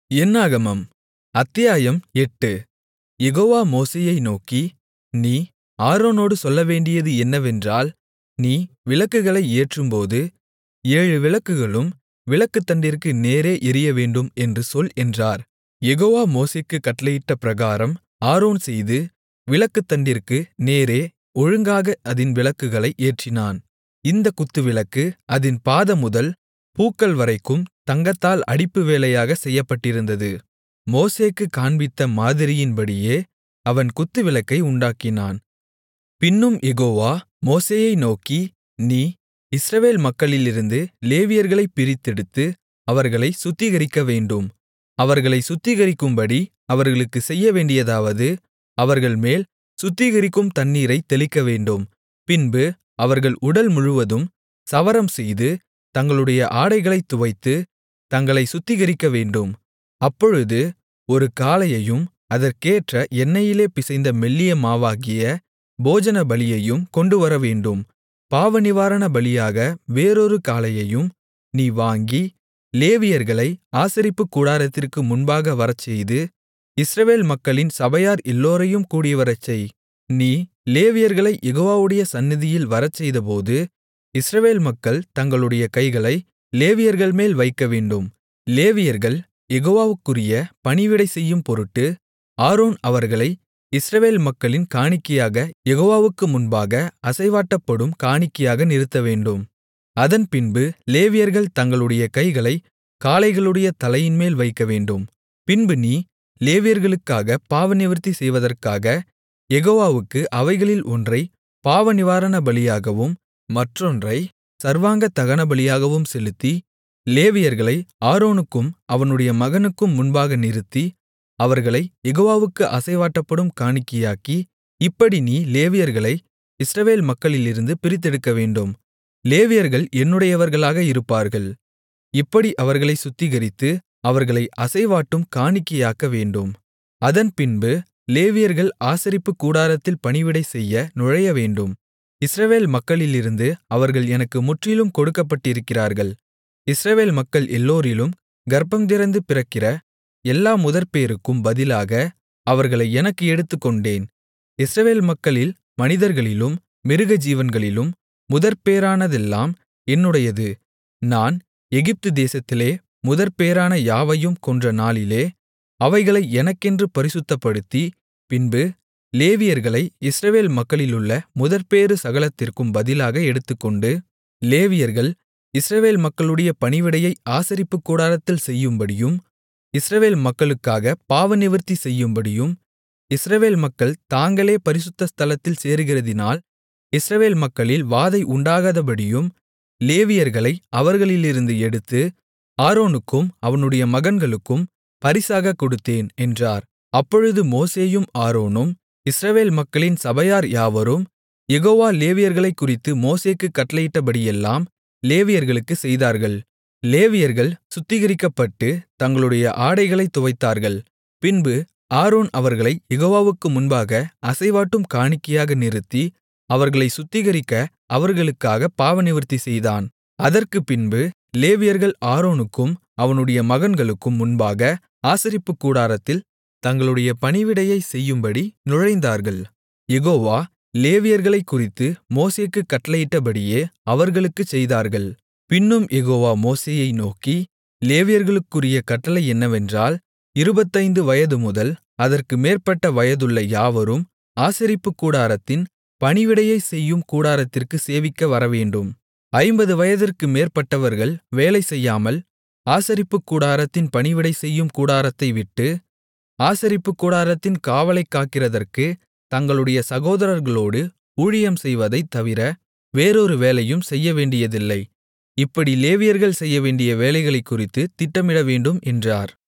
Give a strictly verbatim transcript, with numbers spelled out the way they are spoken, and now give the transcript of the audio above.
என்னாகமம் அத்தியாயம் எட்டு யெகோவா மோசேயை நோக்கி நீ ஆரோனோடு சொல்லவேண்டியது என்னவென்றால் நீ விளக்குகளை ஏற்றும்போது ஏழு விளக்குகளும் விளக்குத்தண்டிற்கு நேரே எரியவேண்டும் என்று சொல் என்றார் யெகோவா மோசேக்குக் கட்டளையிட்ட பிரகாரம் ஆரோன் செய்து விளக்குத்தண்டிற்கு நேரே ஒழுங்காக அதின் விளக்குகளை ஏற்றினான் இந்தக் குத்துவிளக்கு அதின் பாதமுதல் பூக்கள்வரைக்கும் தங்கத்தால் அடிப்பு வேலையாகச் செய்யப்பட்டிருந்தது மோசேக்குக் காண்பித்த மாதிரியின்படியே அவன் குத்துவிளக்கை உண்டாக்கினான் பின்னும் யெகோவா மோசேயை நோக்கி நீ இஸ்ரவேல் மக்களிலிருந்து லேவியர்களைப் பிரித்தெடுத்து அவர்களைச் சுத்திகரிக்கவேண்டும் அவர்களைச் சுத்திகரிக்கும்படி அவர்களுக்குச் செய்யவேண்டியதாவது அவர்கள்மேல் சுத்திகரிக்கும் தண்ணீரைத் தெளிக்கவேண்டும் பின்பு அவர்கள் உடல் முழுவதும் சவரம்செய்து தங்களுடைய ஆடைகளைத் துவைத்து தங்களைச் சுத்திகரிக்கவேண்டும் அப்பொழுது ஒரு காளையையும் அதற்கேற்ற எண்ணெயிலே பிசைந்த மெல்லிய மாவாகிய போஜனபலியையும் கொண்டுவரவேண்டும் பாவநிவாரண பலியாக வேறொரு காளையையும் நீ வாங்கி லேவியர்களை ஆசரிப்புக் கூடாரத்திற்கு முன்பாக வரச்செய்து இஸ்ரவேல் மக்களின் சபையார் எல்லோரையும் கூடிவரச்செய் நீ லேவியர்களைக் யெகோவாவுடைய சந்நிதியில் வரச்செய்தபோது இஸ்ரவேல் மக்கள் தங்களுடைய கைகளை லேவியர்கள்மேல் வைக்கவேண்டும் லேவியர்கள் யெகோவாவுக்குரிய பணிவிடை செய்யும் பொருட்டு ஆரோன் அவர்களை இஸ்ரவேல் மக்களின் காணிக்கையாக யெகோவாவுக்கு முன்பாக அசைவாட்டப்படும் காணிக்கையாக நிறுத்தவேண்டும் அதன்பின்பு லேவியர்கள் தங்களுடைய கைகளைக் காளைகளுடைய தலையின்மேல் வைக்கவேண்டும் பின்பு நீ லேவியர்களுக்காகப் பாவநிவிர்த்தி செய்வதற்காக யெகோவாவுக்கு அவைகளில் ஒன்றைப் பாவநிவாரண பலியாகவும் மற்றொன்றைச் சர்வாங்க தகனபலியாகவும் செலுத்தி லேவியர்களை ஆரோனுக்கும் அவனுடைய மகனுக்கும் முன்பாக நிறுத்தி அவர்களைக் யெகோவாவுக்கு அசைவாட்டப்படும் காணிக்கையாக்கி இப்படி நீ லேவியர்களை இஸ்ரவேல் மக்களிலிருந்து பிரித்தெடுக்கவேண்டும் லேவியர்கள் என்னுடையவர்களாக இருப்பார்கள் இப்படி அவர்களைச் சுத்திகரித்து அவர்களை அசைவாட்டும் காணிக்கையாக்கவேண்டும் அதன்பின்பு லேவியர்கள் ஆசரிப்புக் கூடாரத்தில் பணிவிடை செய்ய நுழையவேண்டும் இஸ்ரவேல் மக்களிலிருந்து அவர்கள் எனக்கு முற்றிலும் கொடுக்கப்பட்டிருக்கிறார்கள் இஸ்ரவேல் மக்கள் எல்லோரிலும் கர்ப்பந்திறந்து பிறக்கிற எல்லா முதற்பேறுக்கும் பதிலாக அவர்களை எனக்கு எடுத்துக்கொண்டேன் இஸ்ரவேல் மக்களில் மனிதர்களிலும் மிருகஜீவன்களிலும் முதற்பேறானதெல்லாம் என்னுடையது நான் எகிப்து தேசத்திலே முதற்பேறான யாவையும் கொன்ற நாளிலே அவைகளை எனக்கென்று பரிசுத்தப்படுத்தி பின்பு லேவியர்களை இஸ்ரவேல் மக்களிலுள்ள முதற்பேறு சகலத்திற்கும் பதிலாக எடுத்துக்கொண்டு லேவியர்கள் இஸ்ரவேல் மக்களுடைய பணிவிடையை ஆசரிப்புக் கூடாரத்தில் செய்யும்படியும் இஸ்ரவேல் மக்களுக்காக பாவநிவிர்த்தி செய்யும்படியும் இஸ்ரவேல் மக்கள் தாங்களே பரிசுத்த ஸ்தலத்தில் சேருகிறதினால் இஸ்ரவேல் மக்களில் வாதை உண்டாகாதபடியும் லேவியர்களை அவர்களிலிருந்து எடுத்து ஆரோனுக்கும் அவனுடைய மகன்களுக்கும் பரிசாகக் கொடுத்தேன் என்றார் அப்பொழுது மோசேயும் ஆரோனும் இஸ்ரவேல் மக்களின் சபையார் யாவரும் யெகோவா லேவியர்களைக் குறித்து மோசேக்குக் கட்டளையிட்டபடியெல்லாம் லேவியர்களுக்குச் செய்தார்கள் லேவியர்கள் சுத்திகரிக்கப்பட்டு தங்களுடைய ஆடைகளைத் துவைத்தார்கள் பின்பு ஆரோன் அவர்களை யெகோவாவுக்கு முன்பாக அசைவாட்டும் காணிக்கையாக நிறுத்தி அவர்களைச் சுத்திகரிக்க அவர்களுக்காக பாவநிவிர்த்தி செய்தான் அதற்குப் பின்பு லேவியர்கள் ஆரோனுக்கும் அவனுடைய மகன்களுக்கும் முன்பாக ஆசரிப்புக் கூடாரத்தில் தங்களுடைய பணிவிடையைச் செய்யும்படி நுழைந்தார்கள் யெகோவா லேவியர்களைக் குறித்து மோசேக்குக் கட்டளையிட்டபடியே அவர்களுக்குச் செய்தார்கள் பின்னும் யெகோவா மோசேயை நோக்கி லேவியர்களுக்குரிய கட்டளை என்னவென்றால் இருபத்தைந்து வயது முதல் அதற்கு மேற்பட்ட வயதுள்ள யாவரும் ஆசரிப்புக் கூடாரத்தின் பணிவிடையைச் செய்யும் கூடாரத்திற்கு சேவிக்க வரவேண்டும் ஐம்பது வயதிற்கு மேற்பட்டவர்கள் வேலை செய்யாமல் ஆசரிப்புக் கூடாரத்தின் பணிவிடை செய்யும் கூடாரத்தை விட்டு ஆசரிப்புக் கூடாரத்தின் காவலைக் காக்கிறதற்கு தங்களுடைய சகோதரர்களோடு ஊழியம் செய்வதைத் தவிர வேறொரு வேலையும் செய்யவேண்டியதில்லை இப்படி லேவியர்கள் செய்யவேண்டிய வேலைகளைக் குறித்து திட்டமிடவேண்டும் என்றார்